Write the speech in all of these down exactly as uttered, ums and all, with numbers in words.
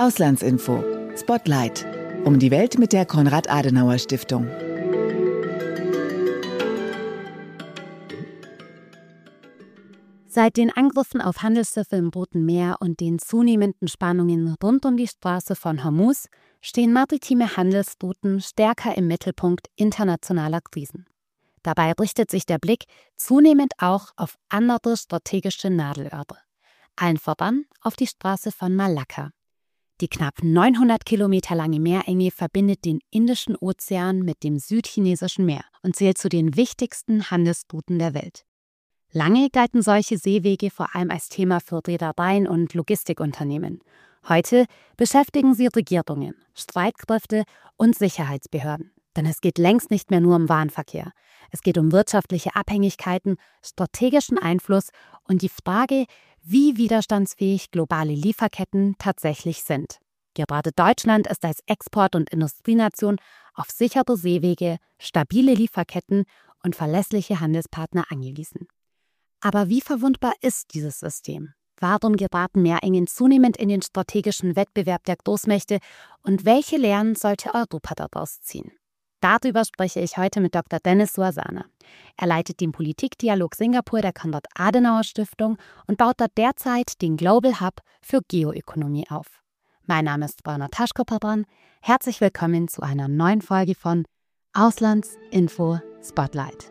Auslandsinfo. Spotlight. Um die Welt mit der Konrad-Adenauer-Stiftung. Seit den Angriffen auf Handelsschiffe im Roten Meer und den zunehmenden Spannungen rund um die Straße von Hormuz stehen maritime Handelsrouten stärker im Mittelpunkt internationaler Krisen. Dabei richtet sich der Blick zunehmend auch auf andere strategische Nadelöhre. Allen voran auf die Straße von Malakka. Die knapp neunhundert Kilometer lange Meerenge verbindet den Indischen Ozean mit dem Südchinesischen Meer und zählt zu den wichtigsten Handelsrouten der Welt. Lange galten solche Seewege vor allem als Thema für Reedereien und Logistikunternehmen. Heute beschäftigen sie Regierungen, Streitkräfte und Sicherheitsbehörden. Denn es geht längst nicht mehr nur um Warenverkehr. Es geht um wirtschaftliche Abhängigkeiten, strategischen Einfluss und die Frage, wie widerstandsfähig globale Lieferketten tatsächlich sind. Gerade Deutschland ist als Export- und Industrienation auf sichere Seewege, stabile Lieferketten und verlässliche Handelspartner angewiesen. Aber wie verwundbar ist dieses System? Warum geraten Meerengen zunehmend in den strategischen Wettbewerb der Großmächte und welche Lehren sollte Europa daraus ziehen? Darüber spreche ich heute mit Doktor Dennis Suasana. Er leitet den Politikdialog Singapur der Konrad-Adenauer-Stiftung und baut dort derzeit den Global Hub für Geoökonomie auf. Mein Name ist Brana Taschko-Padran. Herzlich willkommen zu einer neuen Folge von Auslandsinfo Spotlight.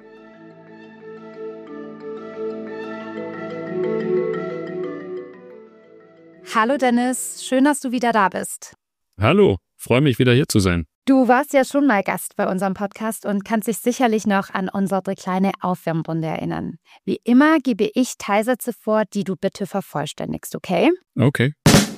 Hallo Dennis, schön, dass du wieder da bist. Hallo, freue mich wieder hier zu sein. Du warst ja schon mal Gast bei unserem Podcast und kannst dich sicherlich noch an unsere kleine Aufwärmrunde erinnern. Wie immer gebe ich Teilsätze vor, die du bitte vervollständigst, okay? Okay.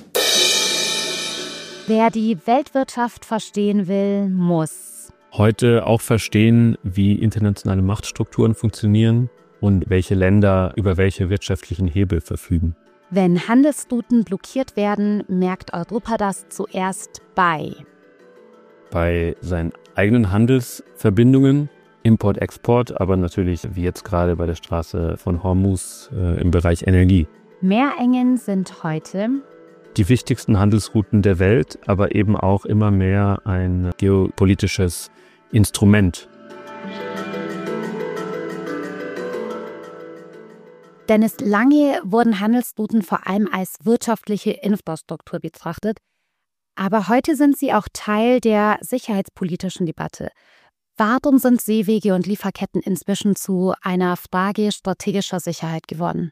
Wer die Weltwirtschaft verstehen will, muss heute auch verstehen, wie internationale Machtstrukturen funktionieren und welche Länder über welche wirtschaftlichen Hebel verfügen. Wenn Handelsrouten blockiert werden, merkt Europa das zuerst bei bei seinen eigenen Handelsverbindungen, Import, Export, aber natürlich wie jetzt gerade bei der Straße von Hormuz äh, im Bereich Energie. Meerengen sind heute die wichtigsten Handelsrouten der Welt, aber eben auch immer mehr ein geopolitisches Instrument. Denn lange wurden Handelsrouten vor allem als wirtschaftliche Infrastruktur betrachtet. Aber heute sind sie auch Teil der sicherheitspolitischen Debatte. Warum sind Seewege und Lieferketten inzwischen zu einer Frage strategischer Sicherheit geworden?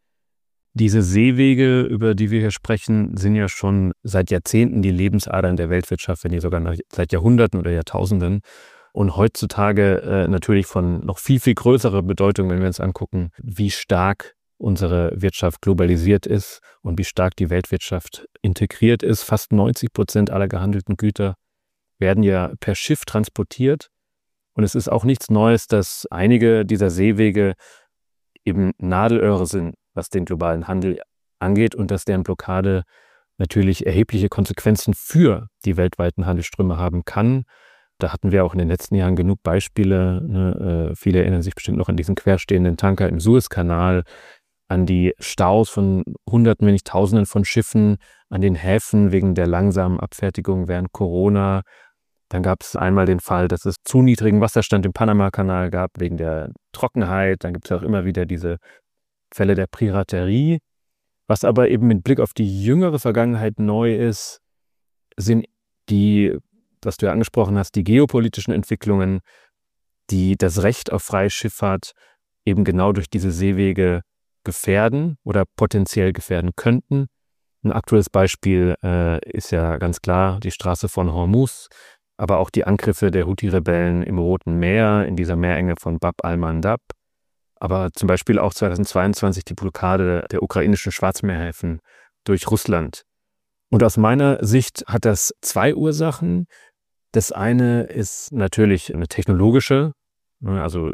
Diese Seewege, über die wir hier sprechen, sind ja schon seit Jahrzehnten die Lebensadern der Weltwirtschaft, wenn nicht sogar seit Jahrhunderten oder Jahrtausenden. Und heutzutage äh, natürlich von noch viel, viel größerer Bedeutung, wenn wir uns angucken, wie stark unsere Wirtschaft globalisiert ist und wie stark die Weltwirtschaft integriert ist. Fast neunzig Prozent aller gehandelten Güter werden ja per Schiff transportiert. Und es ist auch nichts Neues, dass einige dieser Seewege eben Nadelöhre sind, was den globalen Handel angeht und dass deren Blockade natürlich erhebliche Konsequenzen für die weltweiten Handelsströme haben kann. Da hatten wir auch in den letzten Jahren genug Beispiele. Ne? Äh, viele erinnern sich bestimmt noch an diesen querstehenden Tanker im Suezkanal, an die Staus von Hunderten, wenn nicht Tausenden von Schiffen, an den Häfen wegen der langsamen Abfertigung während Corona. Dann gab es einmal den Fall, dass es zu niedrigen Wasserstand im Panama-Kanal gab wegen der Trockenheit. Dann gibt es auch immer wieder diese Fälle der Piraterie. Was aber eben mit Blick auf die jüngere Vergangenheit neu ist, sind die, was du ja angesprochen hast, die geopolitischen Entwicklungen, die das Recht auf freie Schifffahrt eben genau durch diese Seewege gefährden oder potenziell gefährden könnten. Ein aktuelles Beispiel äh, ist ja ganz klar die Straße von Hormuz, aber auch die Angriffe der Houthi-Rebellen im Roten Meer, in dieser Meerenge von Bab al-Mandab, aber zum Beispiel auch zweitausendzweiundzwanzig die Blockade der ukrainischen Schwarzmeerhäfen durch Russland. Und aus meiner Sicht hat das zwei Ursachen. Das eine ist natürlich eine technologische, also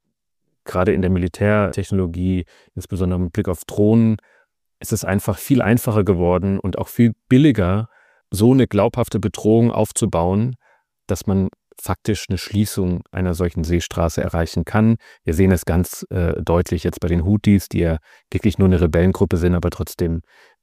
gerade in der Militärtechnologie, insbesondere mit Blick auf Drohnen, ist es einfach viel einfacher geworden und auch viel billiger, so eine glaubhafte Bedrohung aufzubauen, dass man faktisch eine Schließung einer solchen Seestraße erreichen kann. Wir sehen es ganz äh, deutlich jetzt bei den Houthis, die ja wirklich nur eine Rebellengruppe sind, aber trotzdem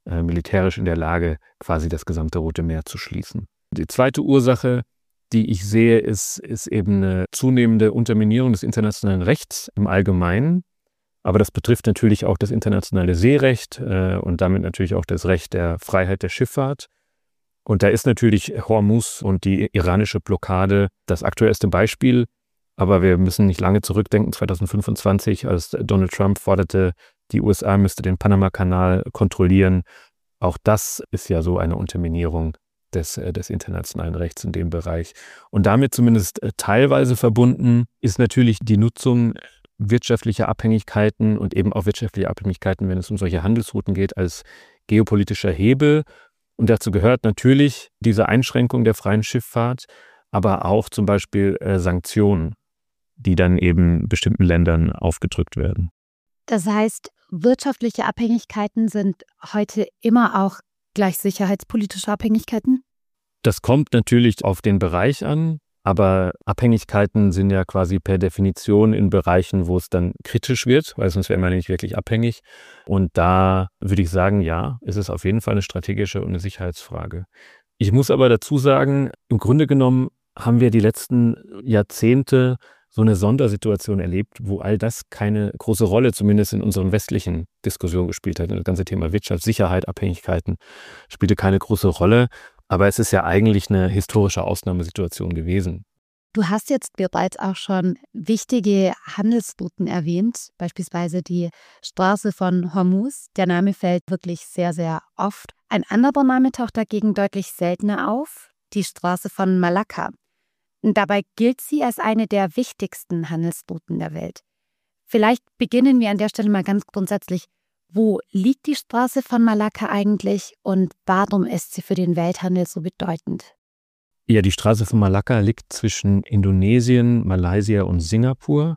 äh, militärisch in der Lage, quasi das gesamte Rote Meer zu schließen. Die zweite Ursache, die ich sehe, ist, ist eben eine zunehmende Unterminierung des internationalen Rechts im Allgemeinen. Aber das betrifft natürlich auch das internationale Seerecht äh, und damit natürlich auch das Recht der Freiheit der Schifffahrt. Und da ist natürlich Hormuz und die iranische Blockade das aktuellste Beispiel. Aber wir müssen nicht lange zurückdenken, zwanzig fünfundzwanzig, als Donald Trump forderte, die U S A müsste den Panama-Kanal kontrollieren. Auch das ist ja so eine Unterminierung des, des internationalen Rechts in dem Bereich. Und damit zumindest teilweise verbunden ist natürlich die Nutzung wirtschaftlicher Abhängigkeiten und eben auch wirtschaftliche Abhängigkeiten, wenn es um solche Handelsrouten geht, als geopolitischer Hebel. Und dazu gehört natürlich diese Einschränkung der freien Schifffahrt, aber auch zum Beispiel äh, Sanktionen, die dann eben bestimmten Ländern aufgedrückt werden. Das heißt, wirtschaftliche Abhängigkeiten sind heute immer auch gleich sicherheitspolitische Abhängigkeiten? Das kommt natürlich auf den Bereich an, aber Abhängigkeiten sind ja quasi per Definition in Bereichen, wo es dann kritisch wird, weil sonst wäre man nicht wirklich abhängig. Und da würde ich sagen, ja, es ist auf jeden Fall eine strategische und eine Sicherheitsfrage. Ich muss aber dazu sagen, im Grunde genommen haben wir die letzten Jahrzehnte so eine Sondersituation erlebt, wo all das keine große Rolle, zumindest in unseren westlichen Diskussionen gespielt hat. Das ganze Thema Wirtschaft, Sicherheit, Abhängigkeiten spielte keine große Rolle. Aber es ist ja eigentlich eine historische Ausnahmesituation gewesen. Du hast jetzt bereits auch schon wichtige Handelsrouten erwähnt, beispielsweise die Straße von Hormuz. Der Name fällt wirklich sehr, sehr oft. Ein anderer Name taucht dagegen deutlich seltener auf, die Straße von Malakka. Dabei gilt sie als eine der wichtigsten Handelsrouten der Welt. Vielleicht beginnen wir an der Stelle mal ganz grundsätzlich. Wo liegt die Straße von Malakka eigentlich und warum ist sie für den Welthandel so bedeutend? Ja, die Straße von Malakka liegt zwischen Indonesien, Malaysia und Singapur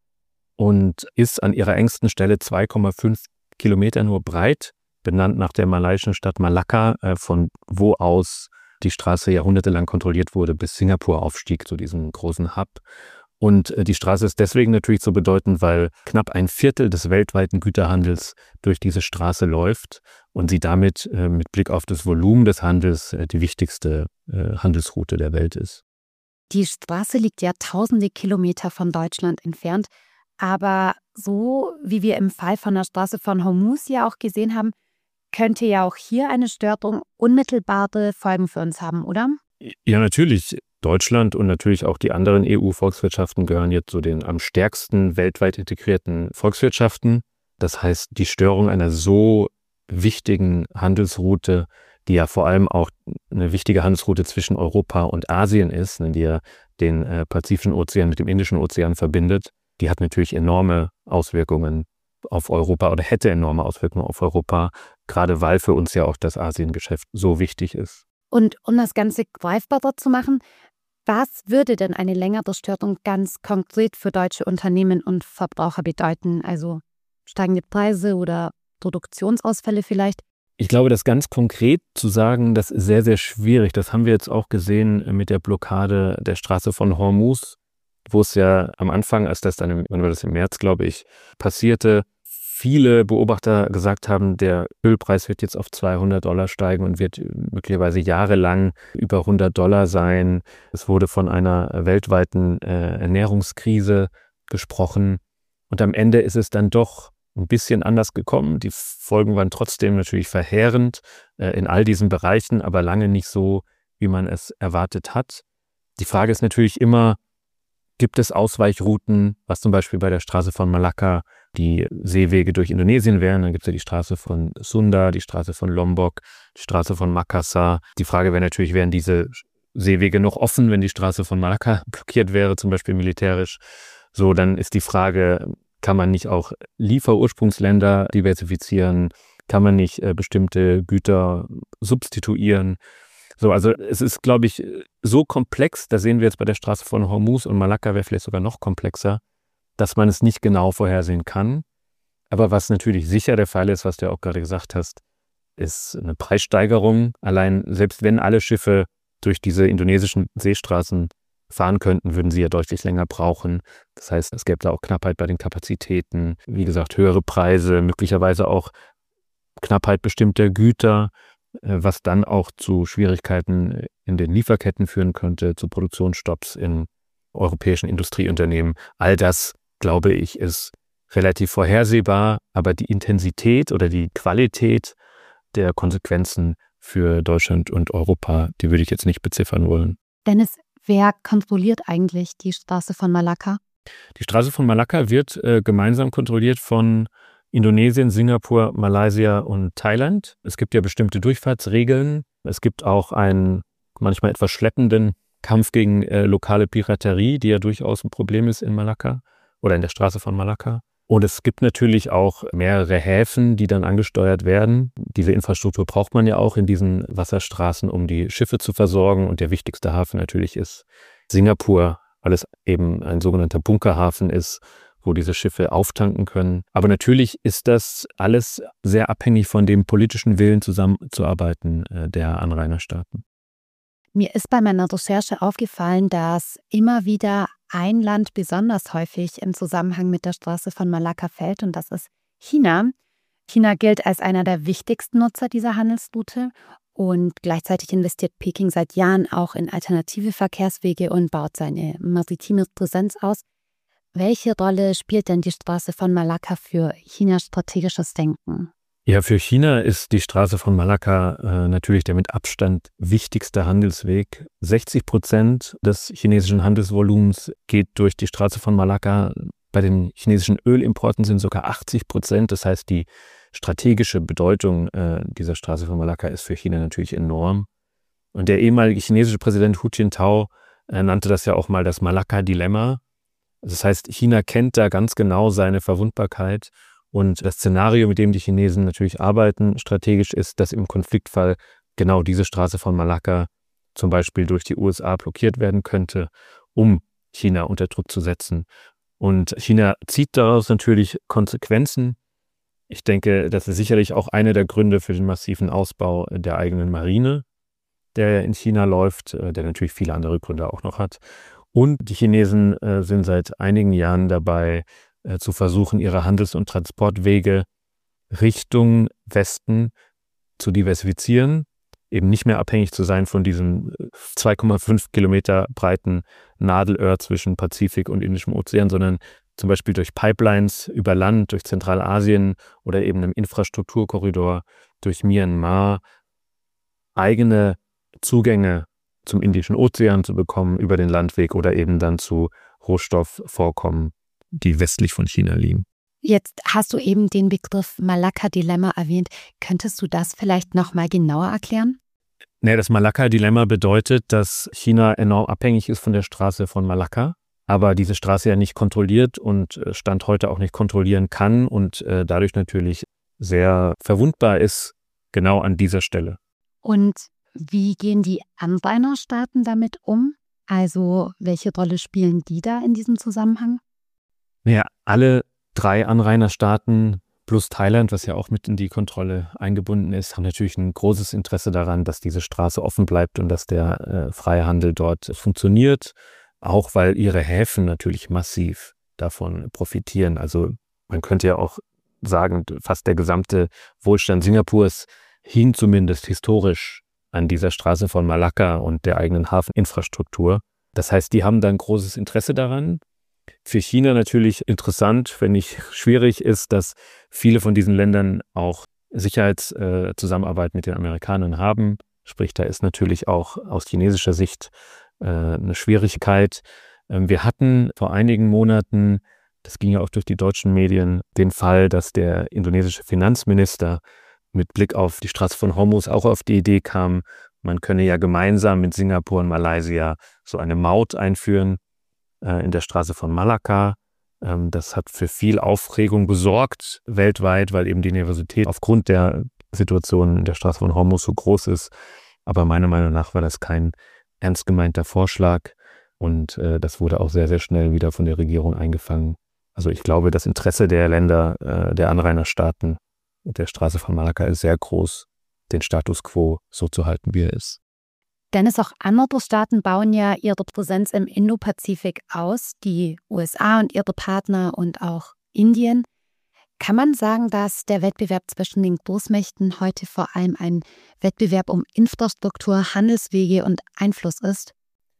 und ist an ihrer engsten Stelle zwei Komma fünf Kilometer nur breit, benannt nach der malaiischen Stadt Malakka, von wo aus die Straße jahrhundertelang kontrolliert wurde, bis Singapur aufstieg zu diesem großen Hub. Und die Straße ist deswegen natürlich so bedeutend, weil knapp ein Viertel des weltweiten Güterhandels durch diese Straße läuft und sie damit äh, mit Blick auf das Volumen des Handels äh, die wichtigste äh, Handelsroute der Welt ist. Die Straße liegt ja tausende Kilometer von Deutschland entfernt, aber so wie wir im Fall von der Straße von Hormuz ja auch gesehen haben, könnte ja auch hier eine Störung unmittelbare Folgen für uns haben, oder? Ja, natürlich. Deutschland und natürlich auch die anderen E U-Volkswirtschaften gehören jetzt zu den am stärksten weltweit integrierten Volkswirtschaften. Das heißt, die Störung einer so wichtigen Handelsroute, die ja vor allem auch eine wichtige Handelsroute zwischen Europa und Asien ist, die ja den äh, Pazifischen Ozean mit dem Indischen Ozean verbindet, die hat natürlich enorme Auswirkungen auf Europa oder hätte enorme Auswirkungen auf Europa, gerade weil für uns ja auch das Asiengeschäft so wichtig ist. Und um das Ganze greifbarer zu machen, was würde denn eine längere Störung ganz konkret für deutsche Unternehmen und Verbraucher bedeuten? Also steigende Preise oder Produktionsausfälle vielleicht? Ich glaube, das ganz konkret zu sagen, das ist sehr, sehr schwierig. Das haben wir jetzt auch gesehen mit der Blockade der Straße von Hormuz, wo es ja am Anfang, als das dann, im, wann war das im März, glaube ich, passierte, viele Beobachter gesagt haben, der Ölpreis wird jetzt auf zweihundert Dollar steigen und wird möglicherweise jahrelang über hundert Dollar sein. Es wurde von einer weltweiten äh, Ernährungskrise gesprochen. Und am Ende ist es dann doch ein bisschen anders gekommen. Die Folgen waren trotzdem natürlich verheerend äh, in all diesen Bereichen, aber lange nicht so, wie man es erwartet hat. Die Frage ist natürlich immer, gibt es Ausweichrouten, was zum Beispiel bei der Straße von Malakka die Seewege durch Indonesien wären? Dann gibt es ja die Straße von Sunda, die Straße von Lombok, die Straße von Makassar. Die Frage wäre natürlich, wären diese Seewege noch offen, wenn die Straße von Malakka blockiert wäre, zum Beispiel militärisch? So, dann ist die Frage, kann man nicht auch Lieferursprungsländer diversifizieren? Kann man nicht äh, bestimmte Güter substituieren? So, also es ist, glaube ich, so komplex, da sehen wir jetzt bei der Straße von Hormuz und Malakka wäre vielleicht sogar noch komplexer, dass man es nicht genau vorhersehen kann. Aber was natürlich sicher der Fall ist, was du ja auch gerade gesagt hast, ist eine Preissteigerung. Allein selbst wenn alle Schiffe durch diese indonesischen Seestraßen fahren könnten, würden sie ja deutlich länger brauchen. Das heißt, es gäbe da auch Knappheit bei den Kapazitäten. Wie gesagt, höhere Preise, möglicherweise auch Knappheit bestimmter Güter, was dann auch zu Schwierigkeiten in den Lieferketten führen könnte, zu Produktionsstopps in europäischen Industrieunternehmen. All das, glaube ich, ist relativ vorhersehbar, aber die Intensität oder die Qualität der Konsequenzen für Deutschland und Europa, die würde ich jetzt nicht beziffern wollen. Dennis, wer kontrolliert eigentlich die Straße von Malakka? Die Straße von Malakka wird äh, gemeinsam kontrolliert von Indonesien, Singapur, Malaysia und Thailand. Es gibt ja bestimmte Durchfahrtsregeln. Es gibt auch einen manchmal etwas schleppenden Kampf gegen äh, lokale Piraterie, die ja durchaus ein Problem ist in Malakka oder in der Straße von Malakka. Und es gibt natürlich auch mehrere Häfen, die dann angesteuert werden. Diese Infrastruktur braucht man ja auch in diesen Wasserstraßen, um die Schiffe zu versorgen. Und der wichtigste Hafen natürlich ist Singapur, weil es eben ein sogenannter Bunkerhafen ist, wo diese Schiffe auftanken können. Aber natürlich ist das alles sehr abhängig von dem politischen Willen, zusammenzuarbeiten äh, der Anrainerstaaten. Mir ist bei meiner Recherche aufgefallen, dass immer wieder ein Land besonders häufig im Zusammenhang mit der Straße von Malakka fällt, und das ist China. China gilt als einer der wichtigsten Nutzer dieser Handelsroute und gleichzeitig investiert Peking seit Jahren auch in alternative Verkehrswege und baut seine maritime Präsenz aus. Welche Rolle spielt denn die Straße von Malakka für Chinas strategisches Denken? Ja, für China ist die Straße von Malakka äh, natürlich der mit Abstand wichtigste Handelsweg. sechzig Prozent des chinesischen Handelsvolumens geht durch die Straße von Malakka. Bei den chinesischen Ölimporten sind sogar achtzig Prozent. Das heißt, die strategische Bedeutung äh, dieser Straße von Malakka ist für China natürlich enorm. Und der ehemalige chinesische Präsident Hu Jintao äh, nannte das ja auch mal das Malakka-Dilemma. Das heißt, China kennt da ganz genau seine Verwundbarkeit. Und das Szenario, mit dem die Chinesen natürlich arbeiten, strategisch ist, dass im Konfliktfall genau diese Straße von Malakka zum Beispiel durch die U S A blockiert werden könnte, um China unter Druck zu setzen. Und China zieht daraus natürlich Konsequenzen. Ich denke, das ist sicherlich auch einer der Gründe für den massiven Ausbau der eigenen Marine, der in China läuft, der natürlich viele andere Gründe auch noch hat. Und die Chinesen äh, sind seit einigen Jahren dabei, äh, zu versuchen, ihre Handels- und Transportwege Richtung Westen zu diversifizieren, eben nicht mehr abhängig zu sein von diesem zwei Komma fünf Kilometer breiten Nadelöhr zwischen Pazifik und Indischem Ozean, sondern zum Beispiel durch Pipelines über Land, durch Zentralasien oder eben einem Infrastrukturkorridor durch Myanmar eigene Zugänge zum Indischen Ozean zu bekommen über den Landweg oder eben dann zu Rohstoffvorkommen, die westlich von China liegen. Jetzt hast du eben den Begriff Malakka-Dilemma erwähnt. Könntest du das vielleicht noch mal genauer erklären? Nee, das Malakka-Dilemma bedeutet, dass China enorm abhängig ist von der Straße von Malakka, aber diese Straße ja nicht kontrolliert und Stand heute auch nicht kontrollieren kann und äh, dadurch natürlich sehr verwundbar ist, genau an dieser Stelle. Und wie gehen die Anrainerstaaten damit um? Also welche Rolle spielen die da in diesem Zusammenhang? Naja, alle drei Anrainerstaaten plus Thailand, was ja auch mit in die Kontrolle eingebunden ist, haben natürlich ein großes Interesse daran, dass diese Straße offen bleibt und dass der äh, freie Handel dort funktioniert, auch weil ihre Häfen natürlich massiv davon profitieren. Also man könnte ja auch sagen, fast der gesamte Wohlstand Singapurs hing zumindest historisch an dieser Straße von Malakka und der eigenen Hafeninfrastruktur. Das heißt, die haben dann großes Interesse daran. Für China natürlich interessant, wenn nicht schwierig ist, dass viele von diesen Ländern auch Sicherheitszusammenarbeit mit den Amerikanern haben. Sprich, da ist natürlich auch aus chinesischer Sicht äh, eine Schwierigkeit. Ähm, wir hatten vor einigen Monaten, das ging ja auch durch die deutschen Medien, den Fall, dass der indonesische Finanzminister mit Blick auf die Straße von Hormuz auch auf die Idee kam, man könne ja gemeinsam mit Singapur und Malaysia so eine Maut einführen äh, in der Straße von Malakka. Ähm, das hat für viel Aufregung gesorgt weltweit, weil eben die Nervosität aufgrund der Situation in der Straße von Hormuz so groß ist. Aber meiner Meinung nach war das kein ernst gemeinter Vorschlag und äh, das wurde auch sehr, sehr schnell wieder von der Regierung eingefangen. Also ich glaube, das Interesse der Länder, äh, der Anrainerstaaten der Straße von Malakka ist sehr groß, den Status quo so zu halten, wie er ist. Dennis, auch andere Staaten bauen ja ihre Präsenz im Indopazifik aus, die U S A und ihre Partner und auch Indien. Kann man sagen, dass der Wettbewerb zwischen den Großmächten heute vor allem ein Wettbewerb um Infrastruktur, Handelswege und Einfluss ist?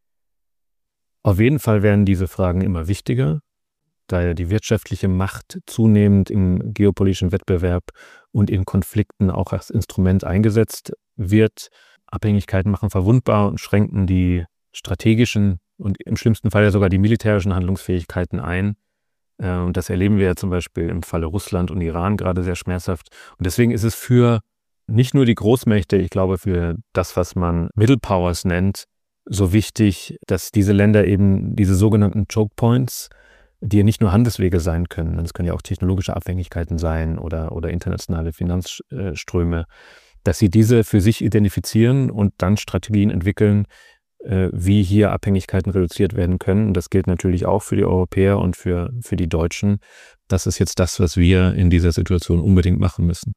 Auf jeden Fall werden diese Fragen immer wichtiger, da ja die wirtschaftliche Macht zunehmend im geopolitischen Wettbewerb und in Konflikten auch als Instrument eingesetzt wird. Abhängigkeiten machen verwundbar und schränken die strategischen und im schlimmsten Fall ja sogar die militärischen Handlungsfähigkeiten ein. Und das erleben wir ja zum Beispiel im Falle Russland und Iran gerade sehr schmerzhaft. Und deswegen ist es für nicht nur die Großmächte, ich glaube für das, was man Middle Powers nennt, so wichtig, dass diese Länder eben diese sogenannten Choke Points, die ja nicht nur Handelswege sein können, es können ja auch technologische Abhängigkeiten sein oder, oder internationale Finanzströme, dass sie diese für sich identifizieren und dann Strategien entwickeln, wie hier Abhängigkeiten reduziert werden können. Und das gilt natürlich auch für die Europäer und für, für die Deutschen. Das ist jetzt das, was wir in dieser Situation unbedingt machen müssen.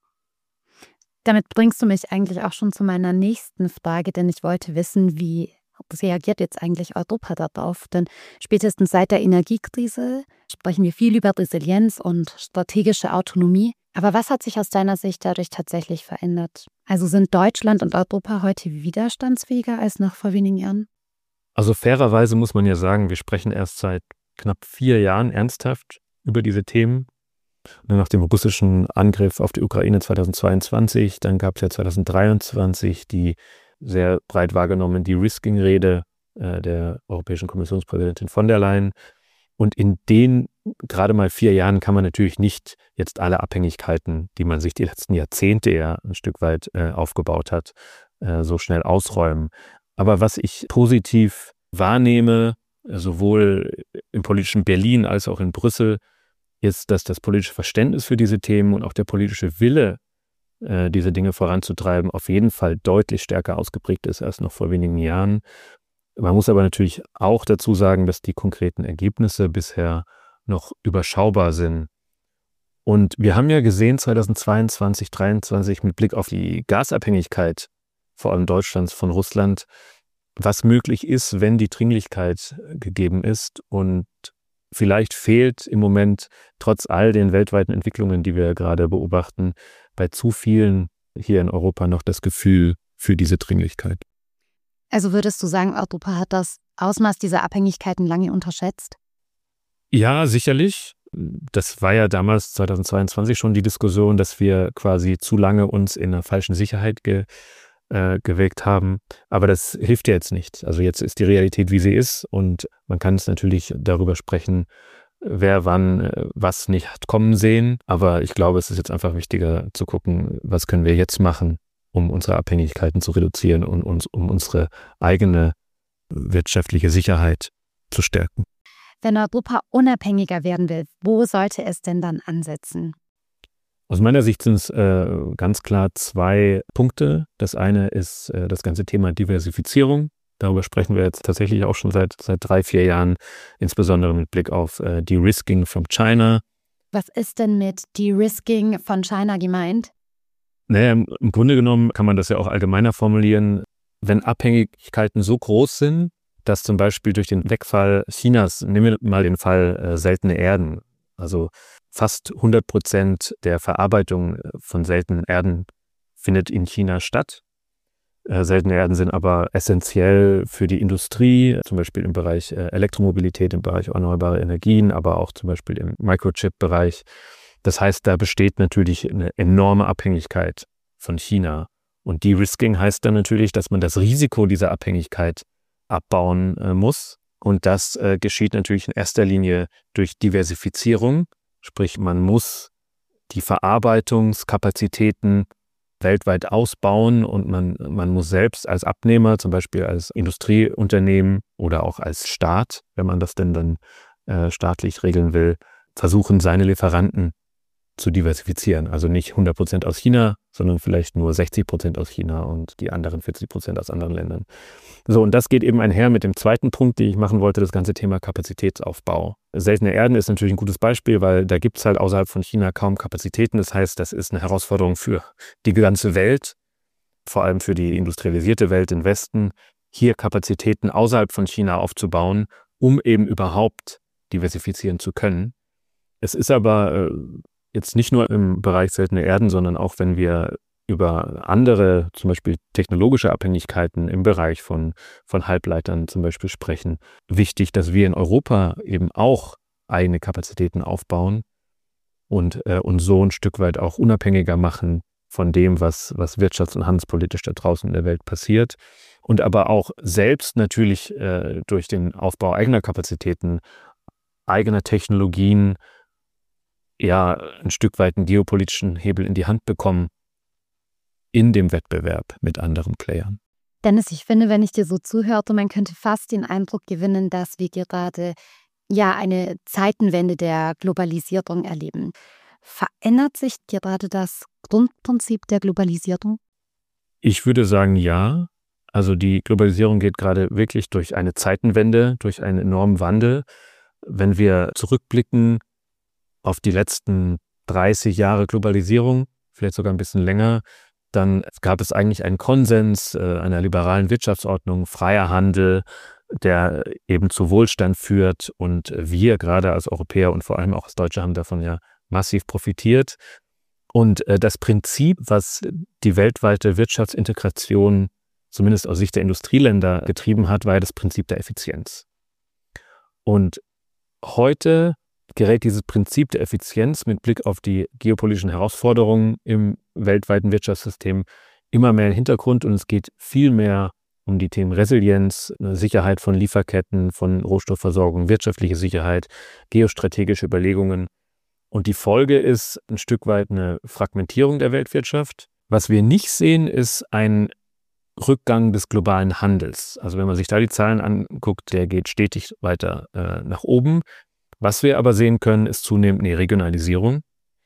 Damit bringst du mich eigentlich auch schon zu meiner nächsten Frage, denn ich wollte wissen, wie reagiert jetzt eigentlich Europa darauf? Denn spätestens seit der Energiekrise sprechen wir viel über Resilienz und strategische Autonomie. Aber was hat sich aus deiner Sicht dadurch tatsächlich verändert? Also sind Deutschland und Europa heute widerstandsfähiger als noch vor wenigen Jahren? Also fairerweise muss man ja sagen, wir sprechen erst seit knapp vier Jahren ernsthaft über diese Themen. Nach dem russischen Angriff auf die Ukraine zweitausendzweiundzwanzig, dann gab es ja zweitausenddreiundzwanzig die sehr breit wahrgenommene De-Risking-Rede äh, der Europäischen Kommissionspräsidentin von der Leyen. Und in den gerade mal vier Jahren kann man natürlich nicht jetzt alle Abhängigkeiten, die man sich die letzten Jahrzehnte ja ein Stück weit äh, aufgebaut hat, äh, so schnell ausräumen. Aber was ich positiv wahrnehme, sowohl im politischen Berlin als auch in Brüssel, ist, dass das politische Verständnis für diese Themen und auch der politische Wille, äh, diese Dinge voranzutreiben, auf jeden Fall deutlich stärker ausgeprägt ist als noch vor wenigen Jahren. Man muss aber natürlich auch dazu sagen, dass die konkreten Ergebnisse bisher noch überschaubar sind. Und wir haben ja gesehen, zweitausendzweiundzwanzig, zweitausenddreiundzwanzig mit Blick auf die Gasabhängigkeit, vor allem Deutschlands von Russland, was möglich ist, wenn die Dringlichkeit gegeben ist. Und vielleicht fehlt im Moment, trotz all den weltweiten Entwicklungen, die wir gerade beobachten, bei zu vielen hier in Europa noch das Gefühl für diese Dringlichkeit. Also würdest du sagen, Europa hat das Ausmaß dieser Abhängigkeiten lange unterschätzt? Ja, sicherlich. Das war ja damals zweitausendzweiundzwanzig schon die Diskussion, dass wir quasi zu lange uns in einer falschen Sicherheit ge, äh, gewägt haben. Aber das hilft ja jetzt nicht. Also jetzt ist die Realität, wie sie ist. Und man kann es natürlich darüber sprechen, wer wann äh, was nicht hat kommen sehen. Aber ich glaube, es ist jetzt einfach wichtiger zu gucken, was können wir jetzt machen, um unsere Abhängigkeiten zu reduzieren und uns, um unsere eigene wirtschaftliche Sicherheit zu stärken. Wenn Europa unabhängiger werden will, wo sollte es denn dann ansetzen? Aus meiner Sicht sind es äh, ganz klar zwei Punkte. Das eine ist äh, das ganze Thema Diversifizierung. Darüber sprechen wir jetzt tatsächlich auch schon seit, seit drei, vier Jahren, insbesondere mit Blick auf äh, De-Risking from China. Was ist denn mit De-Risking von China gemeint? Naja, im, im Grunde genommen kann man das ja auch allgemeiner formulieren. Wenn Abhängigkeiten so groß sind, dass zum Beispiel durch den Wegfall Chinas, nehmen wir mal den Fall äh, seltene Erden, also fast hundert Prozent der Verarbeitung von seltenen Erden findet in China statt. Äh, seltene Erden sind aber essentiell für die Industrie, zum Beispiel im Bereich äh, Elektromobilität, im Bereich erneuerbare Energien, aber auch zum Beispiel im Microchip-Bereich. Das heißt, da besteht natürlich eine enorme Abhängigkeit von China. Und De-Risking heißt dann natürlich, dass man das Risiko dieser Abhängigkeit abbauen äh, muss. Und das äh, geschieht natürlich in erster Linie durch Diversifizierung. Sprich, man muss die Verarbeitungskapazitäten weltweit ausbauen und man, man muss selbst als Abnehmer, zum Beispiel als Industrieunternehmen oder auch als Staat, wenn man das denn dann äh, staatlich regeln will, versuchen, seine Lieferanten zu diversifizieren. Also nicht hundert Prozent aus China, sondern vielleicht nur sechzig Prozent aus China und die anderen vierzig Prozent aus anderen Ländern. So, und das geht eben einher mit dem zweiten Punkt, den ich machen wollte, das ganze Thema Kapazitätsaufbau. Seltene Erden ist natürlich ein gutes Beispiel, weil da gibt es halt außerhalb von China kaum Kapazitäten. Das heißt, das ist eine Herausforderung für die ganze Welt, vor allem für die industrialisierte Welt im Westen, hier Kapazitäten außerhalb von China aufzubauen, um eben überhaupt diversifizieren zu können. Es ist aber äh, jetzt nicht nur im Bereich seltene Erden, sondern auch wenn wir über andere, zum Beispiel technologische Abhängigkeiten im Bereich von, von Halbleitern zum Beispiel sprechen, wichtig, dass wir in Europa eben auch eigene Kapazitäten aufbauen und äh, uns so ein Stück weit auch unabhängiger machen von dem, was, was wirtschafts- und handelspolitisch da draußen in der Welt passiert. Und aber auch selbst natürlich äh, durch den Aufbau eigener Kapazitäten, eigener Technologien, ja, ein Stück weit einen geopolitischen Hebel in die Hand bekommen in dem Wettbewerb mit anderen Playern. Dennis, ich finde, wenn ich dir so zuhörte, man könnte fast den Eindruck gewinnen, dass wir gerade ja eine Zeitenwende der Globalisierung erleben. Verändert sich gerade das Grundprinzip der Globalisierung? Ich würde sagen, ja. Also die Globalisierung geht gerade wirklich durch eine Zeitenwende, durch einen enormen Wandel. Wenn wir zurückblicken auf die letzten dreißig Jahre Globalisierung, vielleicht sogar ein bisschen länger, dann gab es eigentlich einen Konsens äh, einer liberalen Wirtschaftsordnung, freier Handel, der eben zu Wohlstand führt. Und wir gerade als Europäer und vor allem auch als Deutsche haben davon ja massiv profitiert. Und äh, das Prinzip, was die weltweite Wirtschaftsintegration zumindest aus Sicht der Industrieländer getrieben hat, war ja das Prinzip der Effizienz. Und heute gerät dieses Prinzip der Effizienz mit Blick auf die geopolitischen Herausforderungen im weltweiten Wirtschaftssystem immer mehr in den Hintergrund und es geht viel mehr um die Themen Resilienz, Sicherheit von Lieferketten, von Rohstoffversorgung, wirtschaftliche Sicherheit, geostrategische Überlegungen. Und die Folge ist ein Stück weit eine Fragmentierung der Weltwirtschaft. Was wir nicht sehen, ist ein Rückgang des globalen Handels. Also wenn man sich da die Zahlen anguckt, der geht stetig weiter äh, nach oben. Was wir aber sehen können, ist zunehmend eine Regionalisierung.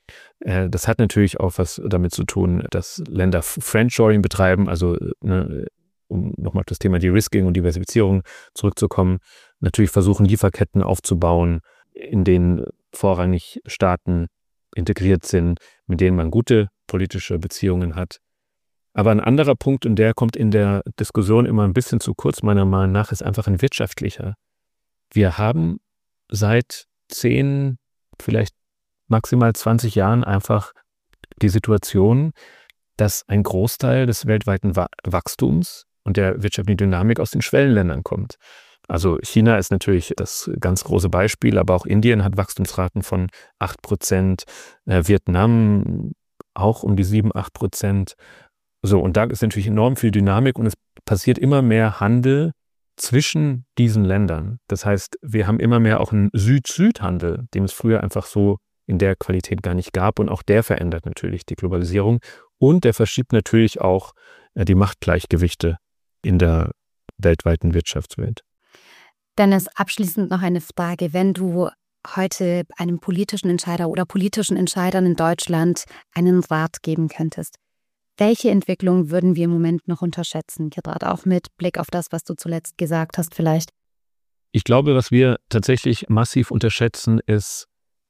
Äh, das hat natürlich auch was damit zu tun, dass Länder Friendshoring betreiben, also ne, um nochmal auf das Thema De-Risking und Diversifizierung zurückzukommen, natürlich versuchen, Lieferketten aufzubauen, in denen vorrangig Staaten integriert sind, mit denen man gute politische Beziehungen hat. Aber ein anderer Punkt, und der kommt in der Diskussion immer ein bisschen zu kurz, meiner Meinung nach, ist einfach ein wirtschaftlicher. Wir haben seit zehn, vielleicht maximal zwanzig Jahren einfach die Situation, dass ein Großteil des weltweiten Wachstums und der wirtschaftlichen Dynamik aus den Schwellenländern kommt. Also China ist natürlich das ganz große Beispiel, aber auch Indien hat Wachstumsraten von acht Prozent, äh, Vietnam auch um die sieben, acht Prozent. So, und da ist natürlich enorm viel Dynamik und es passiert immer mehr Handel zwischen diesen Ländern. Das heißt, wir haben immer mehr auch einen Süd-Süd-Handel, den es früher einfach so in der Qualität gar nicht gab. Und auch der verändert natürlich die Globalisierung. Und der verschiebt natürlich auch äh, die Machtgleichgewichte in der weltweiten Wirtschaftswelt. Dennis, abschließend noch eine Frage. Wenn du heute einem politischen Entscheider oder politischen Entscheidern in Deutschland einen Rat geben könntest, welche Entwicklung würden wir im Moment noch unterschätzen? Gerade auch mit Blick auf das, was du zuletzt gesagt hast vielleicht. Ich glaube, was wir tatsächlich massiv unterschätzen, ist,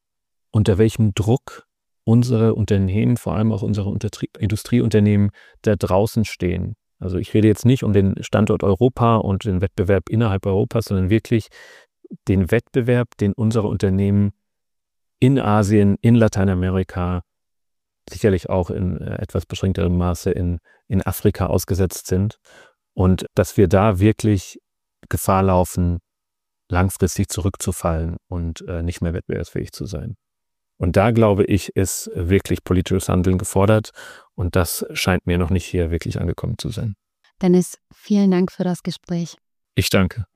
unter welchem Druck unsere Unternehmen, vor allem auch unsere Industrieunternehmen, da draußen stehen. Also ich rede jetzt nicht um den Standort Europa und den Wettbewerb innerhalb Europas, sondern wirklich den Wettbewerb, den unsere Unternehmen in Asien, in Lateinamerika, sicherlich auch in äh, etwas beschränkterem Maße in, in Afrika ausgesetzt sind. Und dass wir da wirklich Gefahr laufen, langfristig zurückzufallen und äh, nicht mehr wettbewerbsfähig zu sein. Und da, glaube ich, ist wirklich politisches Handeln gefordert. Und das scheint mir noch nicht hier wirklich angekommen zu sein. Dennis, vielen Dank für das Gespräch. Ich danke.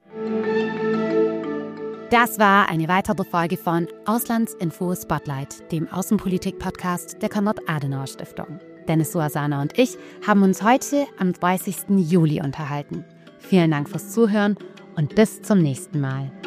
Das war eine weitere Folge von Auslandsinfo Spotlight, dem Außenpolitik-Podcast der Konrad-Adenauer-Stiftung. Dennis Suasana und ich haben uns heute am dreißigsten Juli unterhalten. Vielen Dank fürs Zuhören und bis zum nächsten Mal.